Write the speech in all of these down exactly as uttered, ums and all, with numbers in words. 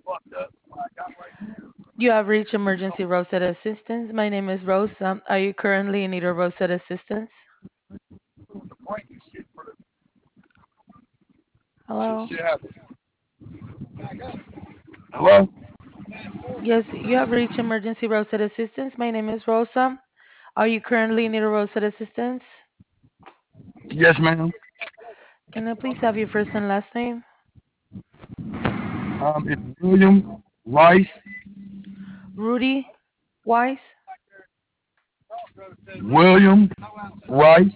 You have reached emergency roadside assistance. My name is Rosa. Are you currently in need of roadside assistance? Hello? Hello? Yes, you have reached emergency roadside assistance. My name is Rosa. Are you currently in need of roadside assistance? Yes, ma'am. Can I please have your first and last name? Um, it's William Rice. Rudy Wise? William Rice.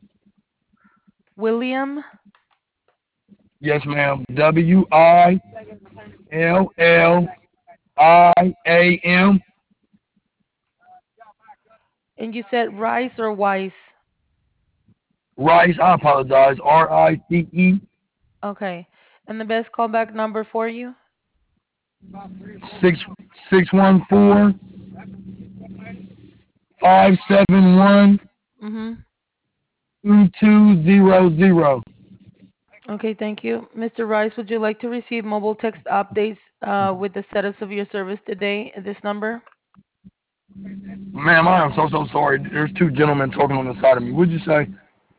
William? Yes, ma'am. W I L L I A M. And you said Rice or Wise? Rice. I apologize. R I C E. Okay. And the best callback number for you? Six six one four five seven one Mm-hmm. two two zero zero. Okay, thank you. mister Rice, would you like to receive mobile text updates uh, with the status of your service today at this number? Ma'am, I am so so sorry. There's two gentlemen talking on the side of me. What'd you say?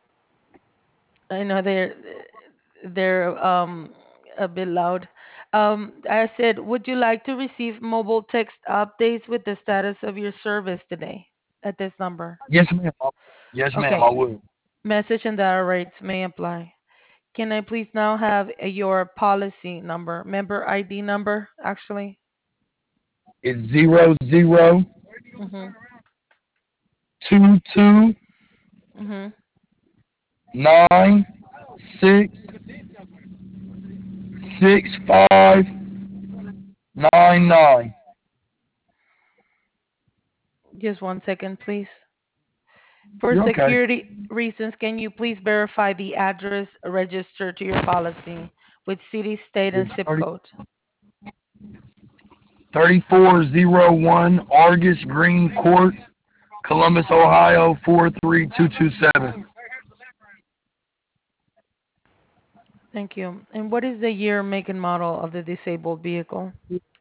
I know they're they're um a bit loud. Um, I said, would you like to receive mobile text updates with the status of your service today at this number? Yes, ma'am. Yes, ma'am. Okay, I would. message and data rates may apply. Can I please now have uh, your policy number, member I D number, actually? It's zero zero Mm-hmm. two two Mm-hmm. nine six six five nine nine. Just one second, please. For You're okay. security reasons, can you please verify the address registered to your policy with city, state, and It's zip thirty code? thirty four zero one Argus Green Court, Columbus, Ohio four three two two seven. Thank you. And what is the year, make, and model of the disabled vehicle?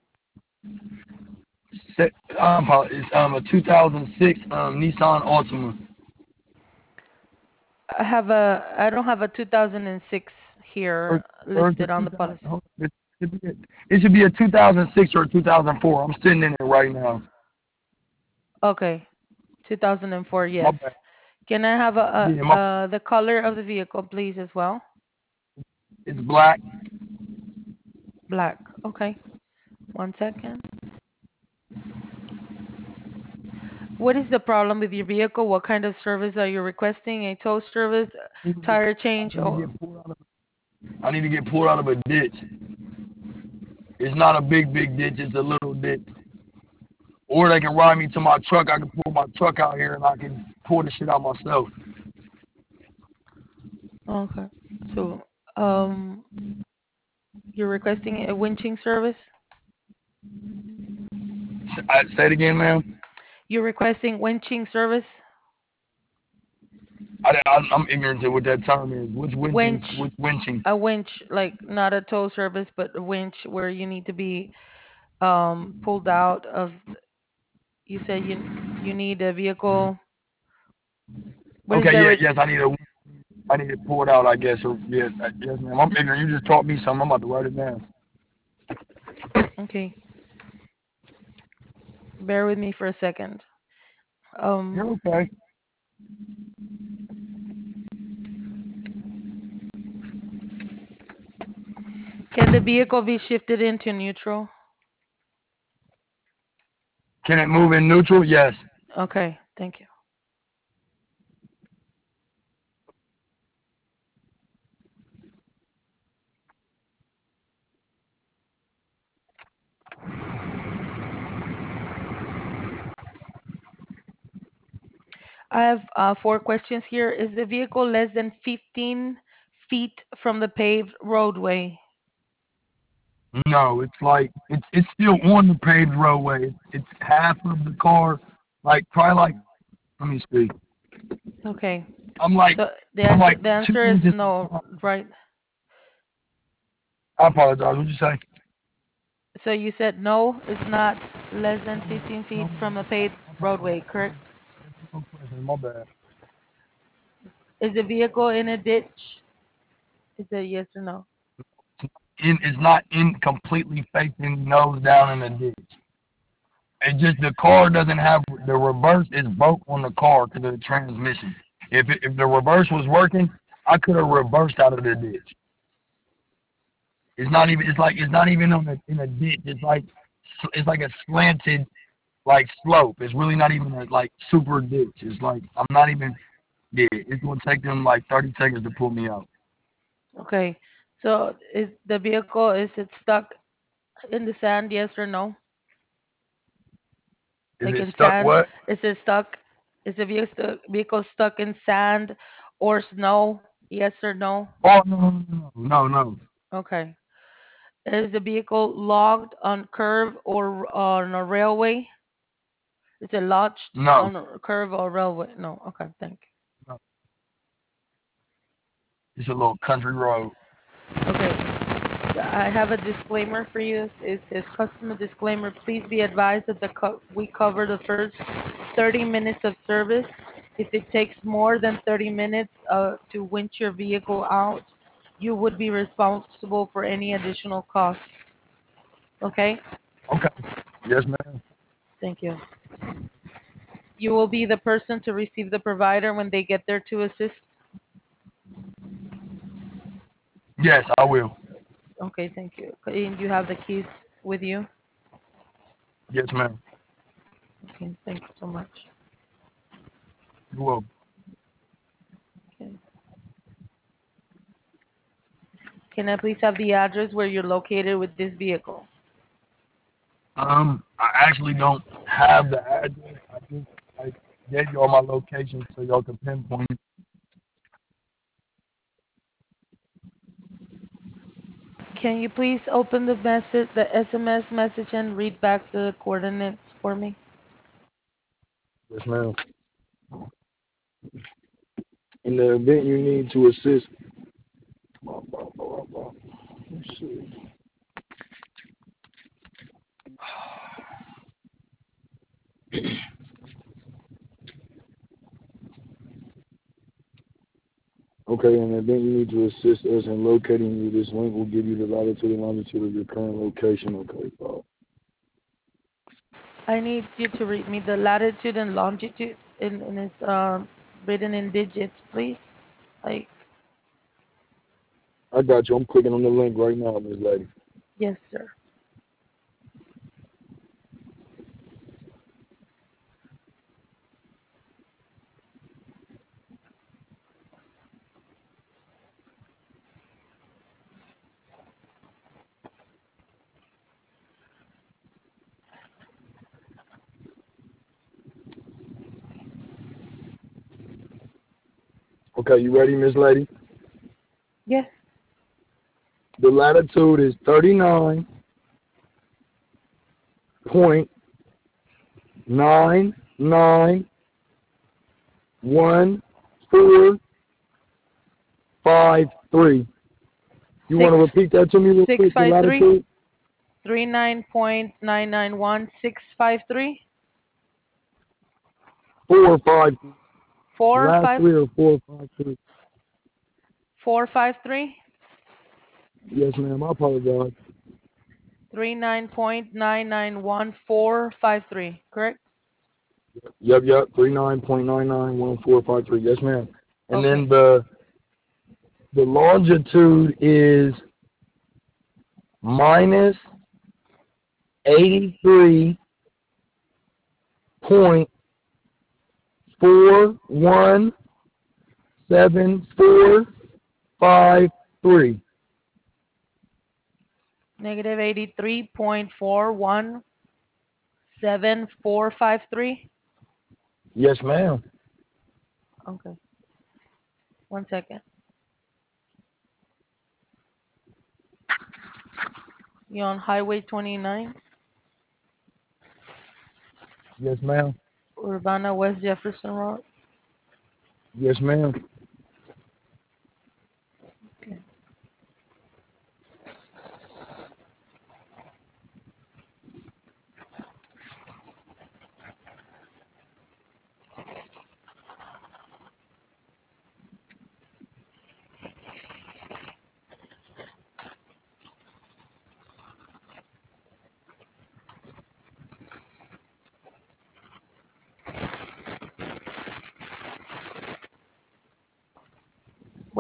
Um, it's um a two thousand six um Nissan Altima. I have a, I don't have a two thousand six Or, here or it's a listed on two the policy. thousand. It should be a, it should be a two thousand six or a two thousand four. I'm sitting in it right now. Okay, two thousand four, My yes. bad. Can I have a, Yeah, a, my uh, the color of the vehicle, please, as well? it's black. Black. Okay, one second. What is the problem with your vehicle? What kind of service are you requesting? A tow service, I need to get, tire I change? need to Oh, get pulled out of. I need to get pulled out of a ditch. It's not a big, big ditch. It's a little ditch. Or they can ride me to my truck. I can pull my truck out here and I can pull the shit out myself. okay. So, um, you're requesting a winching service? I, say it again, ma'am. You're requesting winching service? I, I, I'm ignorant to what that term is. What's winching? Winch, What's winching? a winch, like not a tow service, but a winch where you need to be um pulled out of. You said you you need a vehicle. What is Okay, that? yeah, Re- yes, I need a, I need it pulled out, I guess. Or yes, yes, ma'am. I'm ignorant. You just taught me something. I'm about to write it down. okay, bear with me for a second. Um, You're okay. can the vehicle be shifted into neutral? Can it move in neutral? Yes. Okay, thank you. I have uh, four questions here. Is the vehicle less than fifteen feet from the paved roadway? No, it's like it's it's still on the paved roadway. It's, it's half of the car, like probably like. Let me see. Okay, I'm like so the I'm answer like the two answer is inches. no, right? I apologize. What'd you say? So you said no, it's not less than fifteen No, feet ma'am. from a paved My apologies. roadway, correct? No question. My bad. Is the vehicle in a ditch? Is it yes or no? In, it's not in completely facing nose down in the ditch. It's just the car doesn't have the reverse is broke on the car to the transmission. If it, if the reverse was working, I could have reversed out of the ditch. It's not even. It's like it's not even on the in a ditch. It's like it's like a slanted like slope. It's really not even a like super ditch. It's like I'm not even. Yeah, it's gonna take them like thirty seconds to pull me out. Okay. So is the vehicle is it stuck in the sand? Yes or no? Is Like it in stuck? sand? What? Is it stuck? Is the vehicle stu- vehicle stuck in sand or snow? Yes or no? Oh no no no no no Okay. Is the vehicle logged on curve or on a railway? Is it lodged no on a curve or railway? No. Okay. Thank no. It's a little country road. you. Okay. I have a disclaimer for you. It says customer disclaimer. Please be advised that the co- we cover the first thirty minutes of service. If it takes more than thirty minutes uh, to winch your vehicle out, you would be responsible for any additional costs. Okay? Okay. Yes ma'am. Thank you. You will be the person to receive the provider when they get there to assist. Yes, I will. Okay, thank you. And you have the keys with you? Yes ma'am. Okay, thank you so much. You will. Okay. Can I please have the address where you're located with this vehicle? Um, I actually don't have the address. I just I gave y'all my location so y'all can pinpoint it. Can you please open the message, the S M S message, and read back the coordinates for me? Yes ma'am. In the event you need to assist. Let's see. Okay, in the event you need to assist us in locating you, this link will give you the latitude and longitude of your current location. Okay, Bob. I need you to read me the latitude and longitude, and, and it's um, written in digits, please. Like, I got you. I'm clicking on the link right now, Miss Lady. yes, sir. Okay, you ready, Miss Lady? Yes. The latitude is thirty-nine point nine nine one four five three. You want Six to repeat that to me real six quick? The five three latitude? three nine point nine nine one six five three Four five. The four last five three are four five three. four five three Yes, ma'am. I apologize. three nine point nine nine one four five three. Correct? Yep, yep. Three nine point nine nine one four five three. Yes, ma'am. And Okay. then the the longitude is minus eighty three point four one seven four five three. Negative eighty three point four one seven four five three. Yes, ma'am. Okay. One second. You on Highway twenty-nine, Yes, ma'am. Urbana West Jefferson Road. Yes, ma'am. Okay.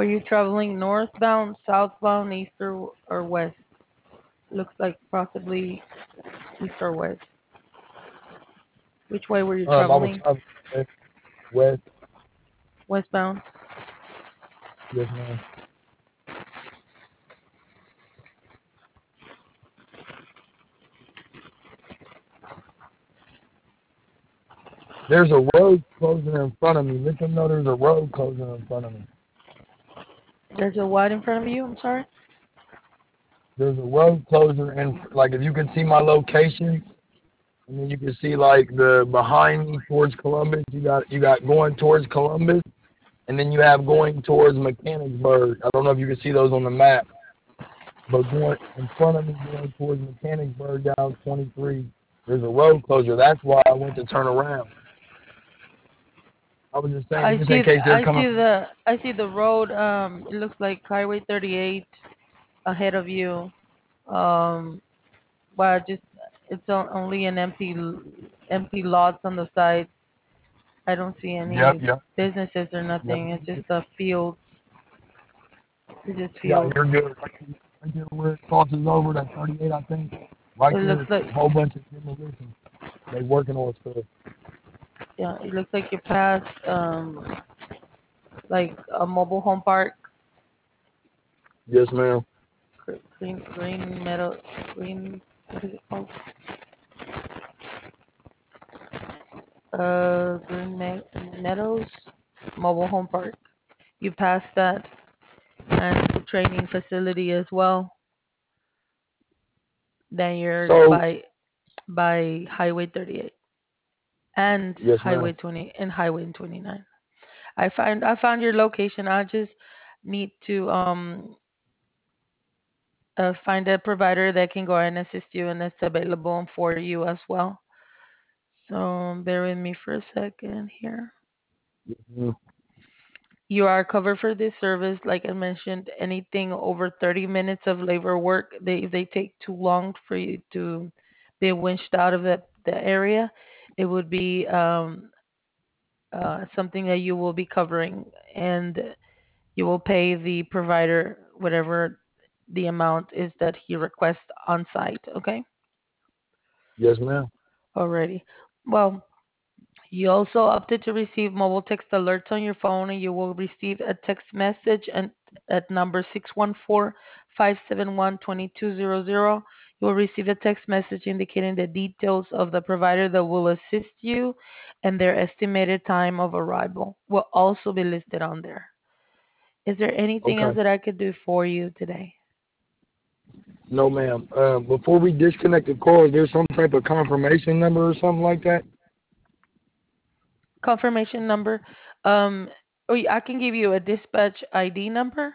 Were you traveling northbound, southbound, east or, or west? Looks like possibly east or west. Which way were you Um, I was traveling? traveling west, west. Westbound. Yes, ma'am. There's a road closing in front of me. Let them know there's a road closing in front of me. There's a what in front of you? I'm sorry. There's a road closure, and like if you can see my location, and then you can see like the behind me towards Columbus. You got you got going towards Columbus, and then you have going towards Mechanicsburg. I don't know if you can see those on the map, but going in front of me, going towards Mechanicsburg down twenty-three, there's a road closure. That's why I went to turn around. I was just saying, I just see. in th- case they're I coming see from. the. I see the road. Um, it looks like Highway thirty-eight ahead of you. Um, well, just it's on, only an empty, l- empty lots on the side. I don't see Yep, any yep, businesses or yep. nothing. It's just a field. It's just Yeah, fields. you're good. Right there, right there where it crosses over that thirty-eight, I think. Right It there, looks like a whole bunch of demolition. They working on stuff. yeah. It looks like you passed um like a mobile home park. Yes, ma'am. Gr- Green Green Meadow Green. What is it called? Uh, Green Me- Meadows Mobile Home Park. You passed that and the training facility as well. Then you're So, by by Highway thirty-eight and yes, Highway ma'am. twenty and Highway twenty-nine. I find I found your location. I just need to um uh, find a provider that can go ahead and assist you and that's available for you as well. So bear with me for a second here. Mm. You are covered for this service. Like I mentioned, anything over thirty minutes of labor work, they, if they take too long for you to be winched out of the, the area, it would be um, uh, something that you will be covering and you will pay the provider whatever the amount is that he requests on site. Okay? Yes, ma'am. Already. Well, you also opted to receive mobile text alerts on your phone, and you will receive a text message and at number six one four, five seven one, two two zero zero. You will receive a text message indicating the details of the provider that will assist you and their estimated time of arrival will also be listed on there. Is there anything else Okay. that I could do for you today? No, ma'am. Um, before we disconnect the call, is there some type of confirmation number or something like that? Confirmation number. Um, oh, yeah, I can give you a dispatch I D number.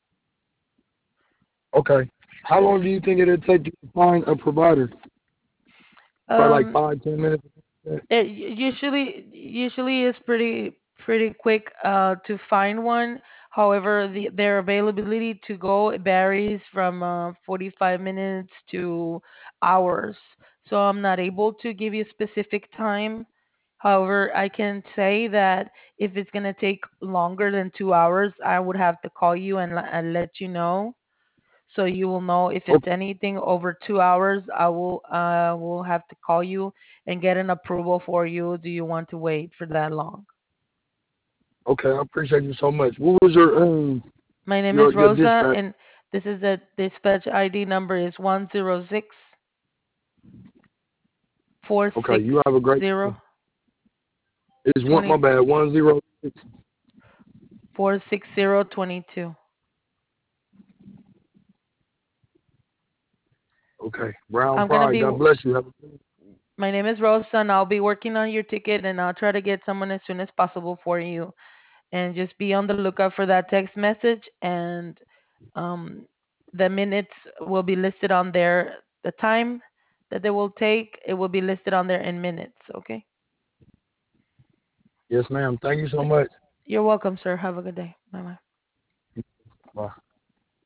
Okay. How long do you think it'll take you to find a provider? Probably like Um, five, ten minutes. It u- usually usually is pretty pretty quick uh, to find one. However, the, their availability to go varies from uh, forty-five minutes to hours. So I'm not able to give you a specific time. However, I can say that if it's gonna take longer than two hours, I would have to call you and, le- and let you know so you will know if it's Okay. anything over two hours. I will uh will have to call you and get an approval for you. Do you want to wait for that long? Okay. I appreciate you so much. What was your um My name is your your Rosa, dispatch? and this is the dispatch I D number is one zero six four Okay. six You have a great day. zero It's one. My twenty bad. One zero six. four six zero twenty two. Okay. Brown I'm gonna Pride. be. God bless you. Have a good My name is Rosa, and I'll be working on your ticket, and I'll try to get someone as soon as possible for you. And just be on the lookout for that text message, and um, the minutes will be listed on there. The time that they will take, it will be listed on there in minutes. Okay. yes, ma'am. Thank you so much. You're welcome, sir. Have a good day. Bye bye. Bye.